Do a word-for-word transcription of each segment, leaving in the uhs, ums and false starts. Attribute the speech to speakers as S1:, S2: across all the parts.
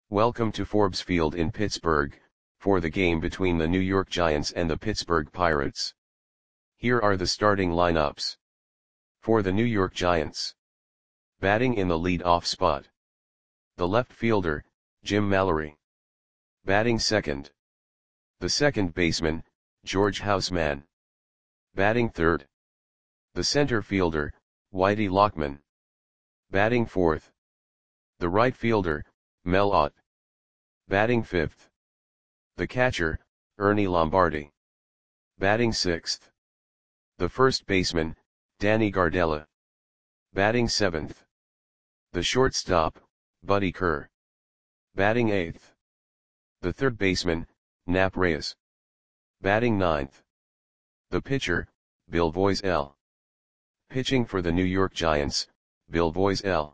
S1: Welcome to Forbes Field in Pittsburgh, for the game between the New York Giants and the Pittsburgh Pirates. Here are the starting lineups. For the New York Giants. Batting in the lead-off spot. The left fielder, Jim Mallory. Batting second. The second baseman, George Houseman. Batting third. The center fielder, Whitey Lockman. Batting fourth. The right fielder, Mel Ott. Batting fifth. The catcher, Ernie Lombardi. Batting sixth. The first baseman, Danny Gardella. Batting seventh. The shortstop, Buddy Kerr. Batting eighth. The third baseman, Nap Reyes. Batting ninth. The pitcher, Bill Voiselle. Pitching for the New York Giants, Bill Voiselle.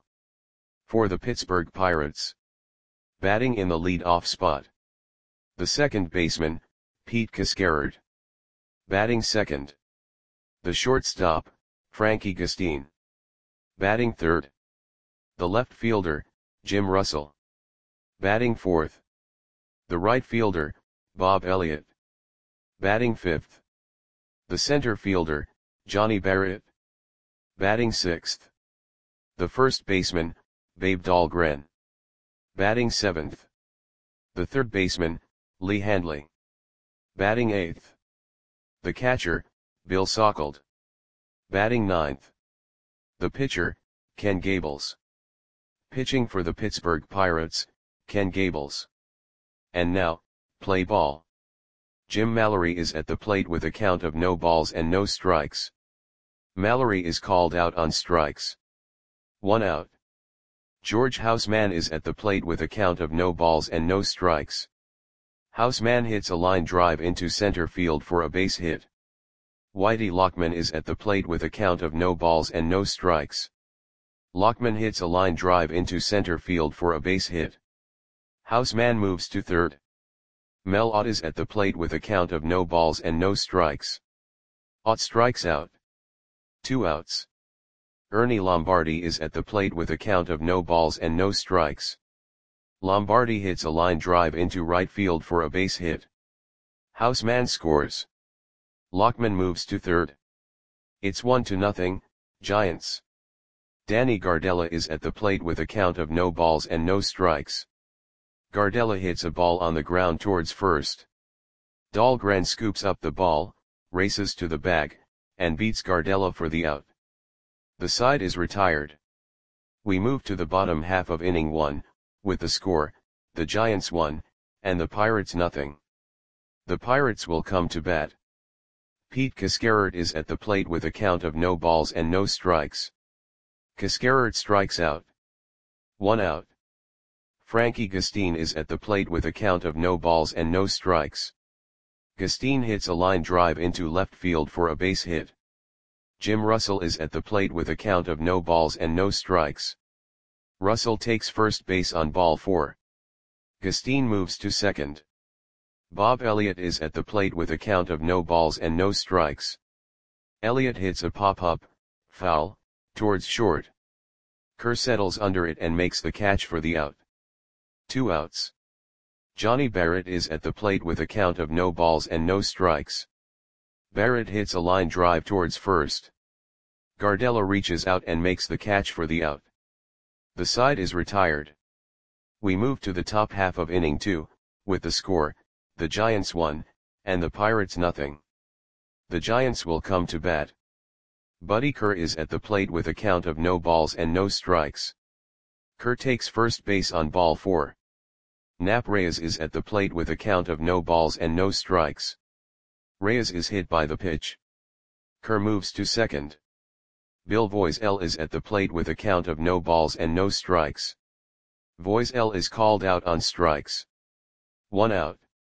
S1: For the Pittsburgh Pirates. Batting in the lead-off spot. The second baseman, Pete Cascarard. Batting second. The shortstop, Frankie Gustine. Batting third. The left fielder, Jim Russell. Batting fourth. The right fielder, Bob Elliott. Batting fifth. The center fielder, Johnny Barrett. Batting sixth. The first baseman, Babe Dahlgren. Batting seventh. The third baseman, Lee Handley. Batting eighth. The catcher, Bill Sockold. Batting ninth. The pitcher, Ken Gables. Pitching for the Pittsburgh Pirates, Ken Gables. And now, play ball. Jim Mallory is at the plate with a count of no balls and no strikes. Mallory is called out on strikes. One out. George Houseman is at the plate with a count of no balls and no strikes. Houseman hits a line drive into center field for a base hit. Whitey Lockman is at the plate with a count of no balls and no strikes. Lockman hits a line drive into center field for a base hit. Houseman moves to third. Mel Ott is at the plate with a count of no balls and no strikes. Ott strikes out. Two outs. Ernie Lombardi is at the plate with a count of no balls and no strikes. Lombardi hits a line drive into right field for a base hit. Houseman scores. Lockman moves to third. It's one to nothing, Giants. Danny Gardella is at the plate with a count of no balls and no strikes. Gardella hits a ball on the ground towards first. Dahlgren scoops up the ball, races to the bag, and beats Gardella for the out. The side is retired. We move to the bottom half of inning one, with the score, the Giants one, and the Pirates nothing. The Pirates will come to bat. Pete Cascarard is at the plate with a count of no balls and no strikes. Cascarard strikes out. One out. Frankie Gustine is at the plate with a count of no balls and no strikes. Gustine hits a line drive into left field for a base hit. Jim Russell is at the plate with a count of no balls and no strikes. Russell takes first base on ball four. Gustine moves to second. Bob Elliott is at the plate with a count of no balls and no strikes. Elliott hits a pop-up, foul, towards short. Kerr settles under it and makes the catch for the out. Two outs. Johnny Barrett is at the plate with a count of no balls and no strikes. Barrett hits a line drive towards first. Gardella reaches out and makes the catch for the out. The side is retired. We move to the top half of inning two, with the score, the Giants one, and the Pirates nothing. The Giants will come to bat. Buddy Kerr is at the plate with a count of no balls and no strikes. Kerr takes first base on ball four. Nap Reyes is at the plate with a count of no balls and no strikes. Reyes is hit by the pitch. Kerr moves to second. Bill Voiselle is at the plate with a count of no balls and no strikes. Voiselle is called out on strikes. One out.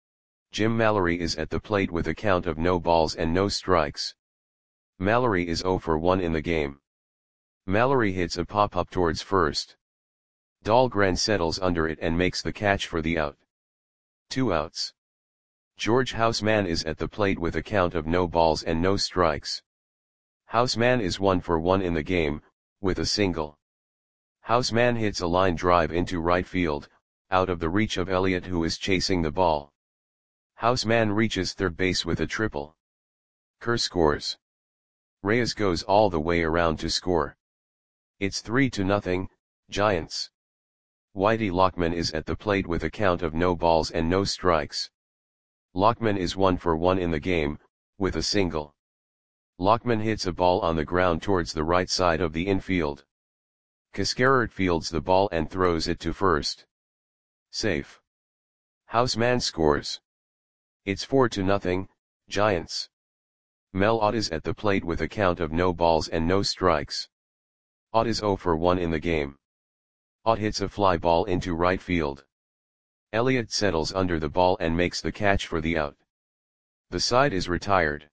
S1: Jim Mallory is at the plate with a count of no balls and no strikes. Mallory is zero for one in the game. Mallory hits a pop-up towards first. Dahlgren settles under it and makes the catch for the out. Two outs. George Houseman is at the plate with a count of no balls and no strikes. Houseman is one for one in the game, with a single. Houseman hits a line drive into right field, out of the reach of Elliott, who is chasing the ball. Houseman reaches third base with a triple. Kerr scores. Reyes goes all the way around to score. It's three to nothing, Giants. Whitey Lockman is at the plate with a count of no balls and no strikes. Lockman is one for one in the game, with a single. Lockman hits a ball on the ground towards the right side of the infield. Cascarert fields the ball and throws it to first. Safe. Houseman scores. It's four to nothing, Giants. Mel Ott is at the plate with a count of no balls and no strikes. Ott is zero for one in the game. Ott hits a fly ball into right field. Elliott settles under the ball and makes the catch for the out. The side is retired.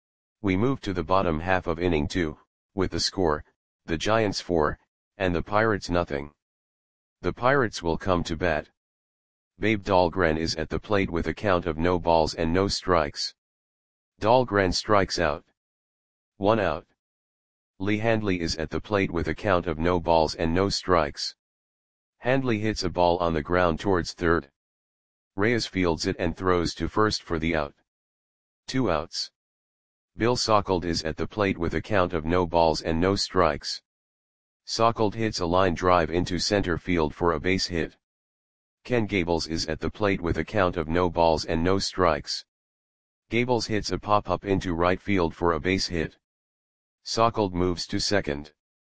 S1: We move to the bottom half of inning two, with the score, the Giants four, and the Pirates nothing. The Pirates will come to bat. Babe Dahlgren is at the plate with a count of no balls and no strikes. Dahlgren strikes out. One out. Lee Handley is at the plate with a count of no balls and no strikes. Handley hits a ball on the ground towards third. Reyes fields it and throws to first for the out. Two outs. Bill Sauckled is at the plate with a count of no balls and no strikes. Sauckled hits a line drive into center field for a base hit. Ken Gables is at the plate with a count of no balls and no strikes. Gables hits a pop-up into right field for a base hit. Sauckled moves to second.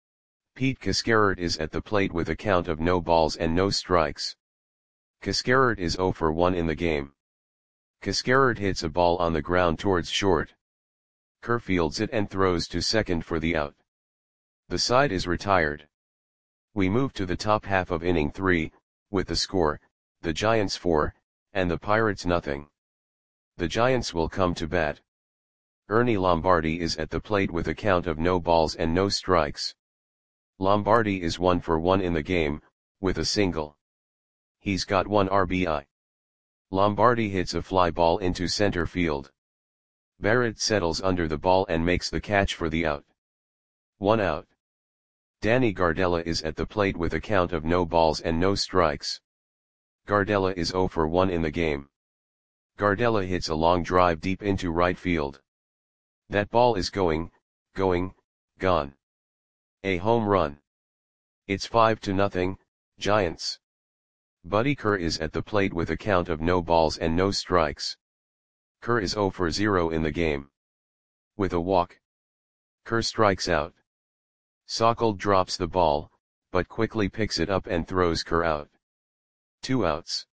S1: Pete Cascarert is at the plate with a count of no balls and no strikes. Cascarert is zero for one in the game. Cascarert hits a ball on the ground towards short. Kerr fields it and throws to second for the out. The side is retired. We move to the top half of inning three, with the score, the Giants four, and the Pirates nothing. The Giants will come to bat. Ernie Lombardi is at the plate with a count of no balls and no strikes. Lombardi is one for one in the game, with a single. He's got one R B I. Lombardi hits a fly ball into center field. Barrett settles under the ball and makes the catch for the out. One out. Danny Gardella is at the plate with a count of no balls and no strikes. Gardella is zero for one in the game. Gardella hits a long drive deep into right field. That ball is going, going, gone. A home run. It's five to nothing, Giants. Buddy Kerr is at the plate with a count of no balls and no strikes. Kerr is zero for zero in the game. With a walk. Kerr strikes out. Sauckled drops the ball, but quickly picks it up and throws Kerr out. Two outs.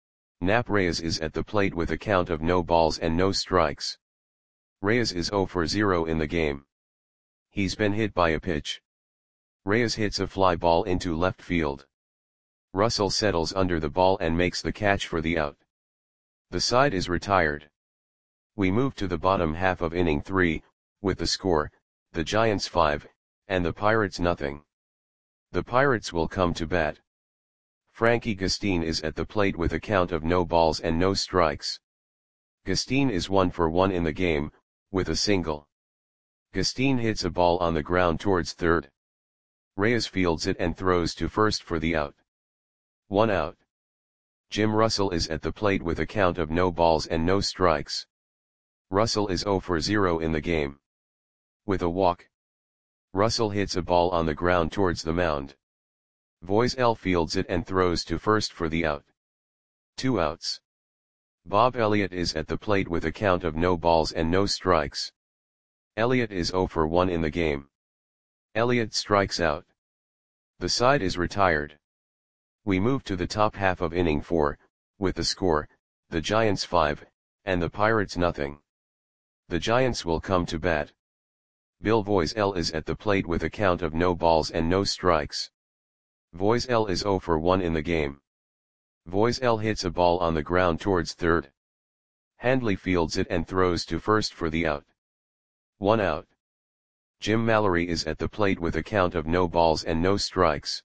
S1: Nap Reyes is at the plate with a count of no balls and no strikes. Reyes is zero for zero in the game. He's been hit by a pitch. Reyes hits a fly ball into left field. Russell settles under the ball and makes the catch for the out. The side is retired. We move to the bottom half of inning three, with the score, the Giants five, and the Pirates nothing. The Pirates will come to bat. Frankie Gustine is at the plate with a count of no balls and no strikes. Gustine is one for one in the game, with a single. Gustine hits a ball on the ground towards third. Reyes fields it and throws to first for the out. One out. Jim Russell is at the plate with a count of no balls and no strikes. Russell is zero for zero in the game. With a walk. Russell hits a ball on the ground towards the mound. Voisel fields it and throws to first for the out. Two outs. Bob Elliott is at the plate with a count of no balls and no strikes. Elliott is zero for one in the game. Elliott strikes out. The side is retired. We move to the top half of inning four, with the score, the Giants five, and the Pirates nothing. The Giants will come to bat. Bill Voisel is at the plate with a count of no balls and no strikes. Voisel is zero for one in the game. Voisel hits a ball on the ground towards third. Handley fields it and throws to first for the out. One out. Jim Mallory is at the plate with a count of no balls and no strikes.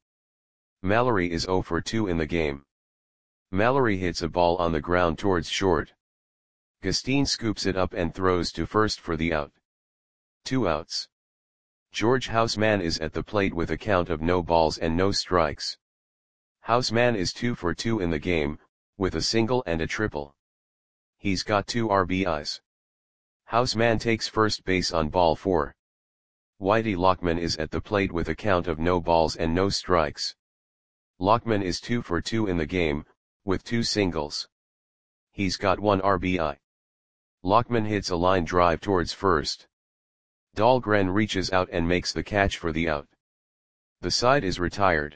S1: Mallory is zero for two in the game. Mallory hits a ball on the ground towards short. Gustine scoops it up and throws to first for the out. Two outs. George Houseman is at the plate with a count of no balls and no strikes. Houseman is two for two in the game, with a single and a triple. He's got two R B Is. Houseman takes first base on ball four. Whitey Lockman is at the plate with a count of no balls and no strikes. Lockman is two for two in the game, with two singles. He's got one R B I. Lockman hits a line drive towards first. Dahlgren reaches out and makes the catch for the out. The side is retired.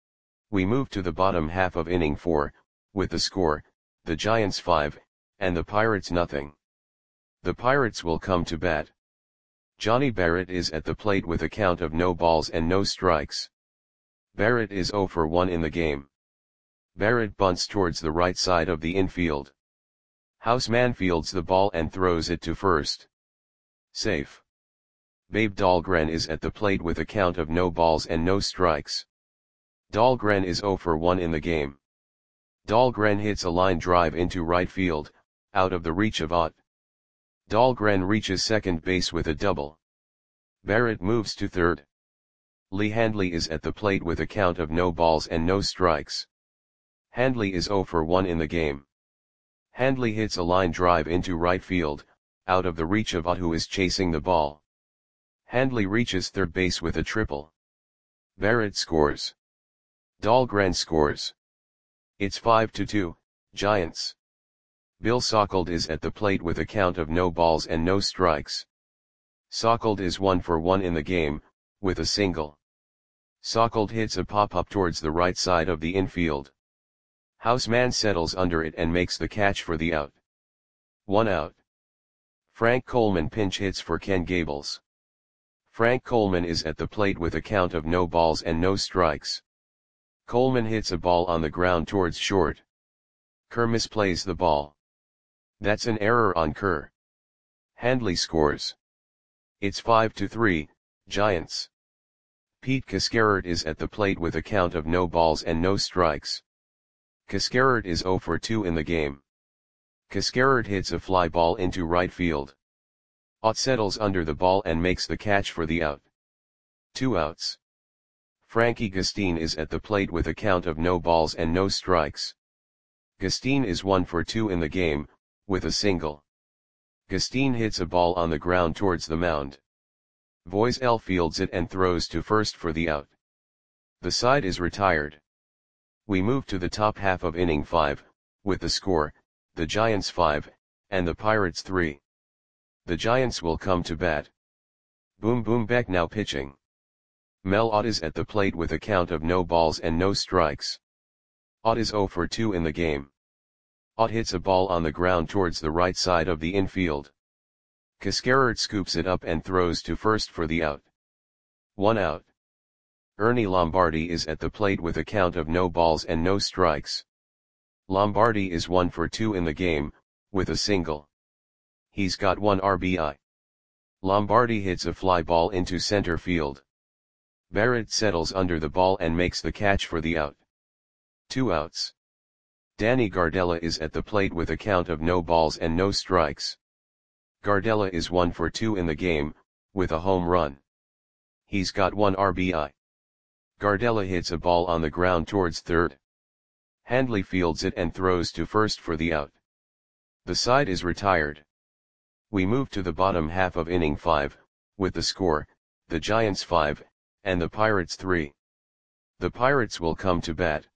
S1: We move to the bottom half of inning four, with the score, the Giants five, and the Pirates nothing. The Pirates will come to bat. Johnny Barrett is at the plate with a count of no balls and no strikes. Barrett is zero for one in the game. Barrett bunts towards the right side of the infield. Houseman fields the ball and throws it to first. Safe. Babe Dahlgren is at the plate with a count of no balls and no strikes. Dahlgren is zero for one in the game. Dahlgren hits a line drive into right field, out of the reach of Ott. Dahlgren reaches second base with a double. Barrett moves to third. Lee Handley is at the plate with a count of no balls and no strikes. Handley is zero for one in the game. Handley hits a line drive into right field, out of the reach of Ott, who is chasing the ball. Handley reaches third base with a triple. Barrett scores. Dahlgren scores. It's five to two, Giants. Bill Sauckled is at the plate with a count of no balls and no strikes. Sauckled is one for one in the game, with a single. Sauckled hits a pop-up towards the right side of the infield. Houseman settles under it and makes the catch for the out. One out. Frank Coleman pinch hits for Ken Gables. Frank Coleman is at the plate with a count of no balls and no strikes. Coleman hits a ball on the ground towards short. Kerr misplays the ball. That's an error on Kerr. Handley scores. It's five to three, Giants. Pete Cascarert is at the plate with a count of no balls and no strikes. Cascarert is zero for two in the game. Cascarert hits a fly ball into right field. Ott settles under the ball and makes the catch for the out. Two outs. Frankie Gustine is at the plate with a count of no balls and no strikes. Gustine is one for two in the game, with a single. Gustine hits a ball on the ground towards the mound. Voisel fields it and throws to first for the out. The side is retired. We move to the top half of inning five, with the score, the Giants five, and the Pirates three. The Giants will come to bat. Boom Boom Beck now pitching. Mel Ott is at the plate with a count of no balls and no strikes. Ott is zero for two in the game. Ott hits a ball on the ground towards the right side of the infield. Cascarert scoops it up and throws to first for the out. One out. Ernie Lombardi is at the plate with a count of no balls and no strikes. Lombardi is one for two in the game, with a single. He's got one R B I. Lombardi hits a fly ball into center field. Barrett settles under the ball and makes the catch for the out. Two outs. Danny Gardella is at the plate with a count of no balls and no strikes. Gardella is one for two in the game, with a home run. He's got one R B I. Gardella hits a ball on the ground towards third. Handley fields it and throws to first for the out. The side is retired. We move to the bottom half of inning five, with the score, the Giants five, and the Pirates three. The Pirates will come to bat.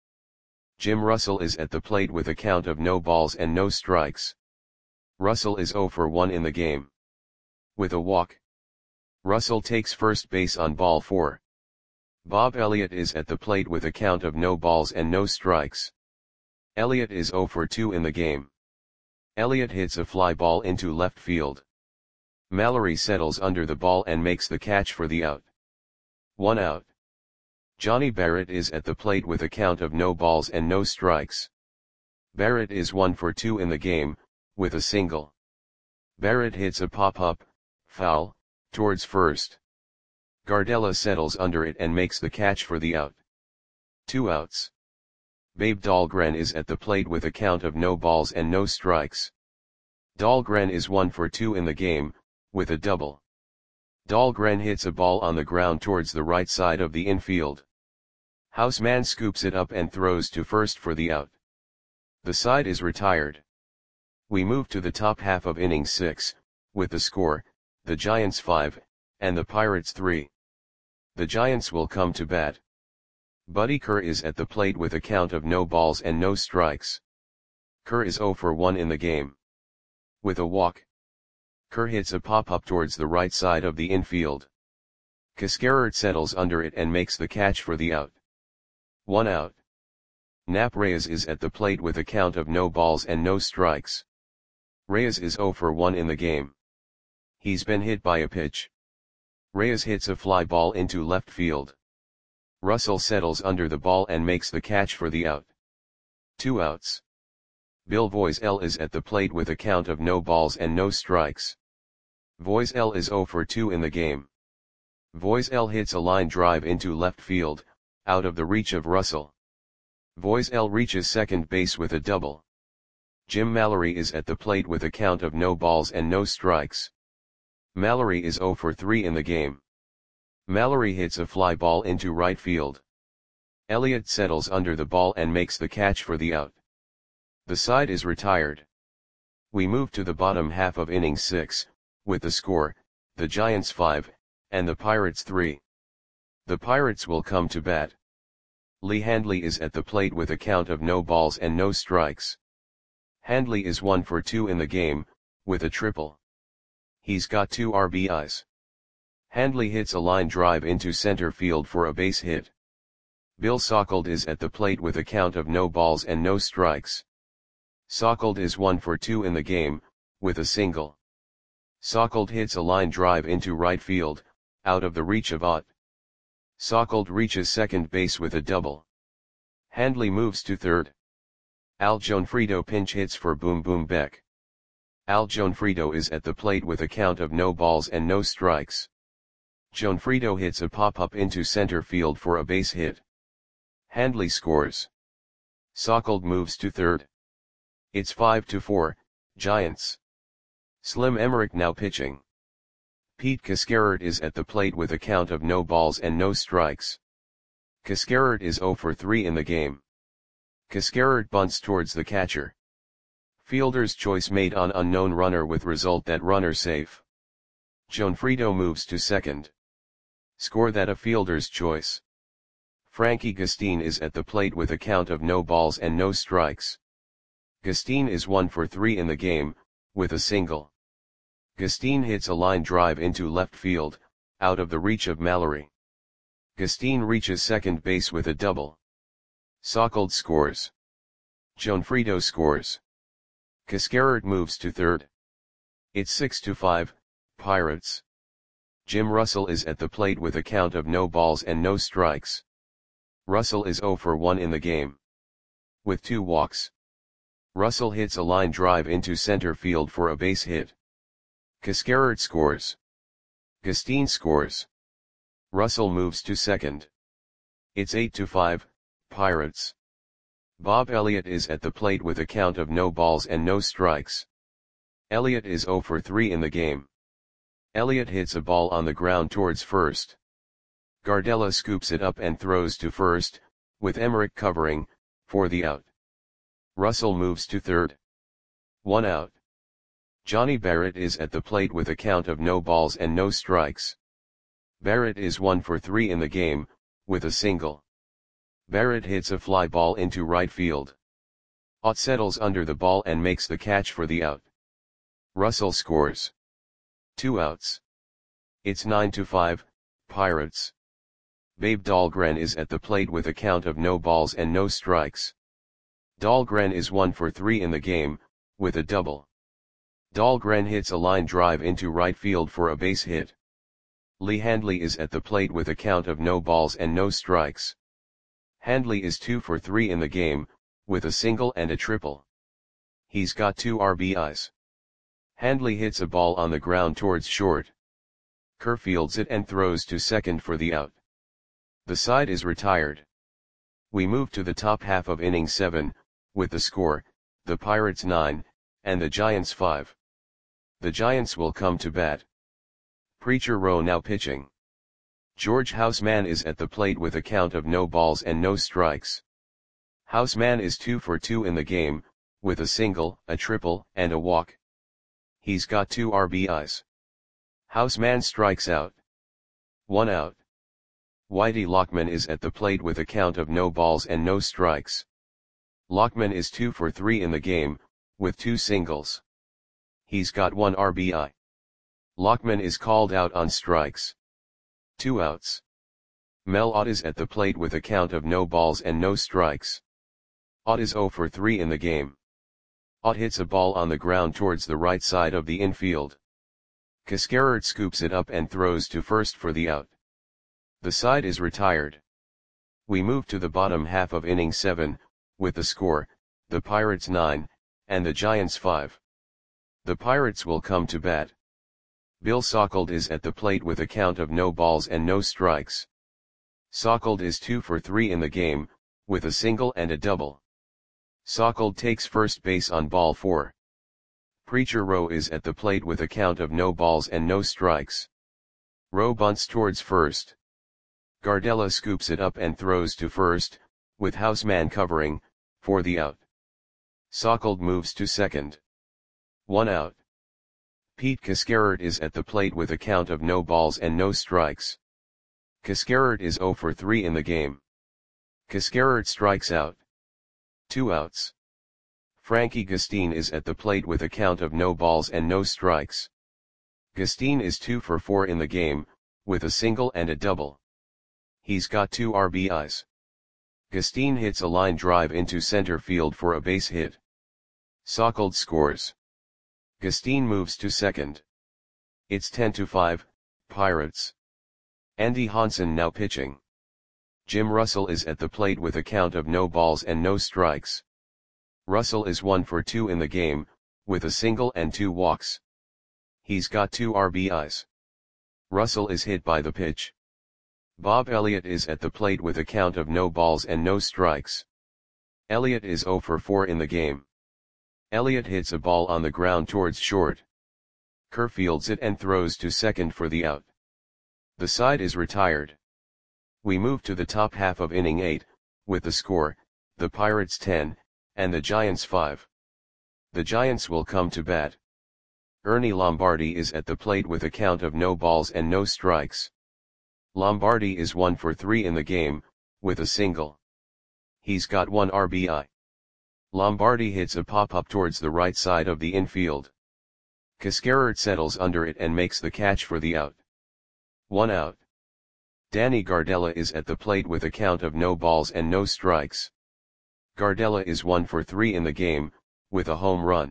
S1: Jim Russell is at the plate with a count of no balls and no strikes. Russell is zero for one in the game. With a walk. Russell takes first base on ball four. Bob Elliott is at the plate with a count of no balls and no strikes. Elliott is zero for two in the game. Elliott hits a fly ball into left field. Mallory settles under the ball and makes the catch for the out. One out. Johnny Barrett is at the plate with a count of no balls and no strikes. Barrett is one for two in the game, with a single. Barrett hits a pop-up, foul, towards first. Gardella settles under it and makes the catch for the out. Two outs. Babe Dahlgren is at the plate with a count of no balls and no strikes. Dahlgren is one for two in the game, with a double. Dahlgren hits a ball on the ground towards the right side of the infield. Houseman scoops it up and throws to first for the out. The side is retired. We move to the top half of inning six, with the score, the Giants five, and the Pirates three. The Giants will come to bat. Buddy Kerr is at the plate with a count of no balls and no strikes. Kerr is oh for one in the game. With a walk, Kerr hits a pop-up towards the right side of the infield. Cascarert settles under it and makes the catch for the out. One out. Nap Reyes is at the plate with a count of no balls and no strikes. Reyes is oh for one in the game. He's been hit by a pitch. Reyes hits a fly ball into left field. Russell settles under the ball and makes the catch for the out. Two outs. Bill Voiselle is at the plate with a count of no balls and no strikes. Voiselle is oh for two in the game. Voiselle hits a line drive into left field, out of the reach of Russell. Voiselle reaches second base with a double. Jim Mallory is at the plate with a count of no balls and no strikes. Mallory is oh for three in the game. Mallory hits a fly ball into right field. Elliott settles under the ball and makes the catch for the out. The side is retired. We move to the bottom half of inning six, with the score, the Giants five, and the Pirates three. The Pirates will come to bat. Lee Handley is at the plate with a count of no balls and no strikes. Handley is one for two in the game, with a triple. He's got two R B Is. Handley hits a line drive into center field for a base hit. Bill Sauckled is at the plate with a count of no balls and no strikes. Sauckled is one for two in the game, with a single. Sauckled hits a line drive into right field, out of the reach of Ott. Sauckled reaches second base with a double. Handley moves to third. Al Gionfriddo pinch hits for Boom Boom Beck. Al Gionfriddo is at the plate with a count of no balls and no strikes. Gionfriddo hits a pop-up into center field for a base hit. Handley scores. Sauckled moves to third. It's five to four, Giants. Slim Emmerich now pitching. Pete Cascarert is at the plate with a count of no balls and no strikes. Cascarert is oh for three in the game. Cascarert bunts towards the catcher. Fielder's choice made on unknown runner with result that runner safe. Gionfriddo moves to second. Score that a fielder's choice. Frankie Gustin is at the plate with a count of no balls and no strikes. Gustin is one for three in the game, with a single. Gustin hits a line drive into left field, out of the reach of Mallory. Gustin reaches second base with a double. Sauckled scores. Gionfriddo scores. Cascarert moves to third. It's six to five, Pirates. Jim Russell is at the plate with a count of no balls and no strikes. Russell is oh for one in the game. With two walks. Russell hits a line drive into center field for a base hit. Cascarert scores. Gustin scores. Russell moves to second. It's eight to five, Pirates. Bob Elliott is at the plate with a count of no balls and no strikes. Elliott is oh for three in the game. Elliott hits a ball on the ground towards first. Gardella scoops it up and throws to first, with Emmerich covering, for the out. Russell moves to third. One out. Johnny Barrett is at the plate with a count of no balls and no strikes. Barrett is one for three in the game, with a single. Barrett hits a fly ball into right field. Ott settles under the ball and makes the catch for the out. Russell scores. Two outs. It's nine to five, Pirates. Babe Dahlgren is at the plate with a count of no balls and no strikes. Dahlgren is one for three in the game, with a double. Dahlgren hits a line drive into right field for a base hit. Lee Handley is at the plate with a count of no balls and no strikes. Handley is two for three in the game, with a single and a triple. He's got two R B Is. Handley hits a ball on the ground towards short. Kerr fields it and throws to second for the out. The side is retired. We move to the top half of inning seven, with the score, the Pirates nine, and the Giants five. The Giants will come to bat. Preacher Rowe now pitching. George Houseman is at the plate with a count of no balls and no strikes. Houseman is two for two in the game, with a single, a triple, and a walk. He's got two R B Is. Houseman strikes out. One out. Whitey Lockman is at the plate with a count of no balls and no strikes. Lockman is two for three in the game, with two singles. He's got one R B I. Lockman is called out on strikes. Two outs. Mel Ott is at the plate with a count of no balls and no strikes. Ott is zero for three in the game. Ott hits a ball on the ground towards the right side of the infield. Cascarert scoops it up and throws to first for the out. The side is retired. We move to the bottom half of inning seven, with the score, the Pirates nine, and the Giants five. The Pirates will come to bat. Bill Sauckled is at the plate with a count of no balls and no strikes. Sauckled is two for three in the game, with a single and a double. Sauckled takes first base on ball four. Preacher Rowe is at the plate with a count of no balls and no strikes. Rowe bunts towards first. Gardella scoops it up and throws to first, with Houseman covering, for the out. Sauckled moves to second. One out. Pete Cascarert is at the plate with a count of no balls and no strikes. Cascarert is zero for three in the game. Cascarert strikes out. Two outs. Frankie Gustine is at the plate with a count of no balls and no strikes. Gustine is two for four in the game, with a single and a double. He's got two R B Is. Gustine hits a line drive into center field for a base hit. Sauckled scores. Gustine moves to second. It's ten to five, Pirates. Andy Hansen now pitching. Jim Russell is at the plate with a count of no balls and no strikes. Russell is one for two in the game, with a single and two walks. He's got two R B Is. Russell is hit by the pitch. Bob Elliott is at the plate with a count of no balls and no strikes. Elliott is zero for four in the game. Elliott hits a ball on the ground towards short. Kerr fields it and throws to second for the out. The side is retired. We move to the top half of inning eight, with the score, the Pirates ten, and the Giants five. The Giants will come to bat. Ernie Lombardi is at the plate with a count of no balls and no strikes. Lombardi is one for three in the game, with a single. He's got one R B I. Lombardi hits a pop-up towards the right side of the infield. Cascarert settles under it and makes the catch for the out. One out. Danny Gardella is at the plate with a count of no balls and no strikes. Gardella is one for three in the game, with a home run.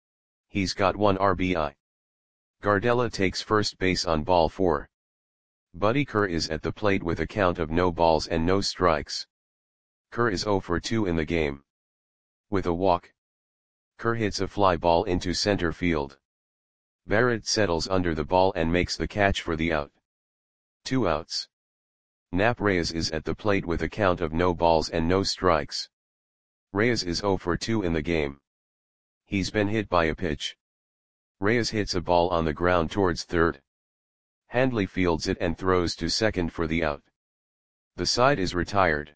S1: He's got one R B I. Gardella takes first base on ball four. Buddy Kerr is at the plate with a count of no balls and no strikes. Kerr is zero for two in the game. With a walk. Kerr hits a fly ball into center field. Barrett settles under the ball and makes the catch for the out. Two outs. Nap Reyes is at the plate with a count of no balls and no strikes. Reyes is zero for two in the game. He's been hit by a pitch. Reyes hits a ball on the ground towards third. Handley fields it and throws to second for the out. The side is retired.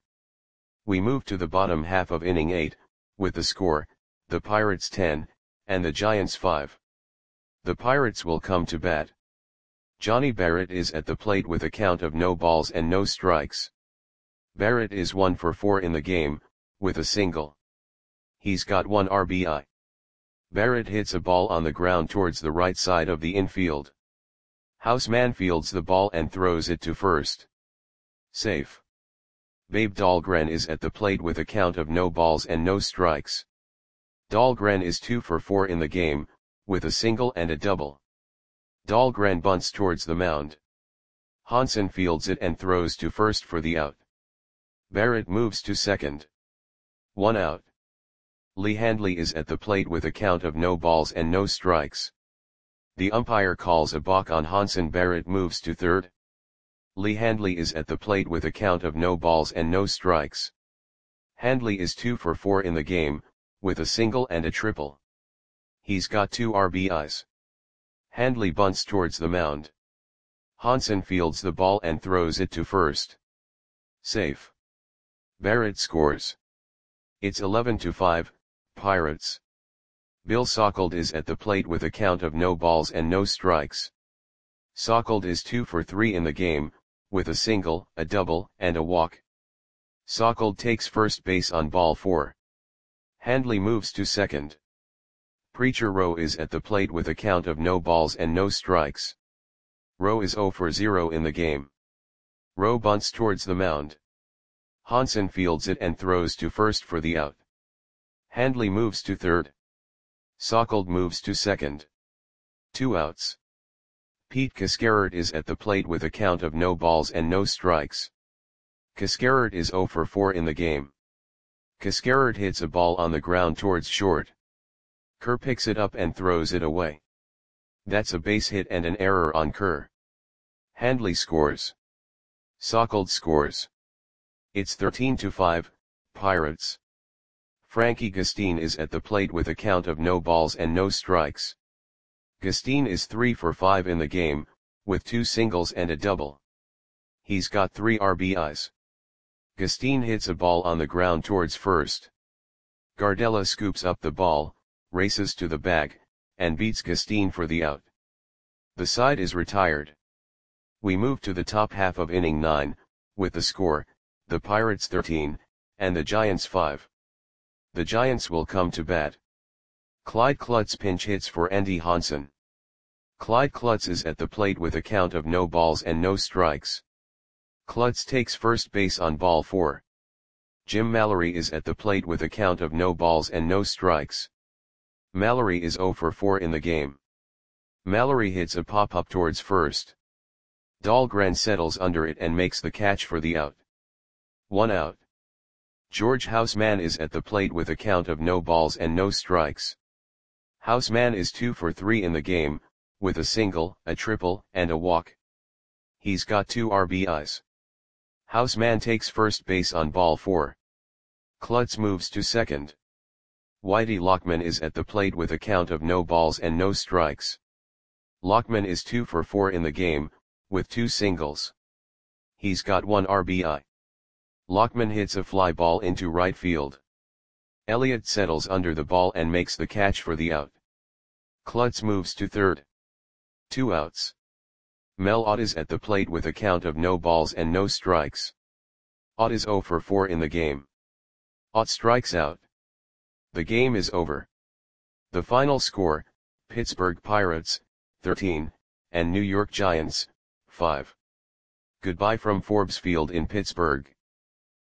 S1: We move to the bottom half of inning eight, with the score, the Pirates ten, and the Giants five. The Pirates will come to bat. Johnny Barrett is at the plate with a count of no balls and no strikes. Barrett is one for four in the game, with a single. He's got one R B I. Barrett hits a ball on the ground towards the right side of the infield. Houseman fields the ball and throws it to first. Safe. Babe Dahlgren is at the plate with a count of no balls and no strikes. Dahlgren is two for four in the game, with a single and a double. Dahlgren bunts towards the mound. Hansen fields it and throws to first for the out. Barrett moves to second. One out. Lee Handley is at the plate with a count of no balls and no strikes. The umpire calls a balk on Hansen. Barrett moves to third. Lee Handley is at the plate with a count of no balls and no strikes. Handley is two for four in the game, with a single and a triple. He's got two R B Is. Handley bunts towards the mound. Hansen fields the ball and throws it to first. Safe. Barrett scores. It's eleven to five, Pirates. Bill Sauckled is at the plate with a count of no balls and no strikes. Sauckled is two for three in the game, with a single, a double, and a walk. Sauckled takes first base on ball four. Handley moves to second. Preacher Rowe is at the plate with a count of no balls and no strikes. Rowe is zero for zero in the game. Rowe bunts towards the mound. Hansen fields it and throws to first for the out. Handley moves to third. Sauckled moves to second. Two outs. Pete Cascarert is at the plate with a count of no balls and no strikes. Cascarert is zero for four in the game. Cascarert hits a ball on the ground towards short. Kerr picks it up and throws it away. That's a base hit and an error on Kerr. Handley scores. Sauckled scores. It's thirteen to five, Pirates. Frankie Gustine is at the plate with a count of no balls and no strikes. Gustine is three for five in the game, with two singles and a double. He's got three R B Is. Gustine hits a ball on the ground towards first. Gardella scoops up the ball, races to the bag, and beats Gustine for the out. The side is retired. We move to the top half of inning nine, with the score, the Pirates thirteen, and the Giants five. The Giants will come to bat. Clyde Klutz pinch hits for Andy Hansen. Clyde Klutz is at the plate with a count of no balls and no strikes. Klutz takes first base on ball four. Jim Mallory is at the plate with a count of no balls and no strikes. Mallory is zero for four in the game. Mallory hits a pop-up towards first. Dahlgren settles under it and makes the catch for the out. One out. George Houseman is at the plate with a count of no balls and no strikes. Houseman is two for three in the game, with a single, a triple, and a walk. He's got two R B Is. Houseman takes first base on ball four. Klutz moves to second. Whitey Lockman is at the plate with a count of no balls and no strikes. Lockman is two for four in the game, with two singles. He's got one R B I. Lockman hits a fly ball into right field. Elliott settles under the ball and makes the catch for the out. Klutz moves to third. Two outs. Mel Ott is at the plate with a count of no balls and no strikes. Ott is zero for four in the game. Ott strikes out. The game is over. The final score, Pittsburgh Pirates, thirteen, and New York Giants, five. Goodbye from Forbes Field in Pittsburgh.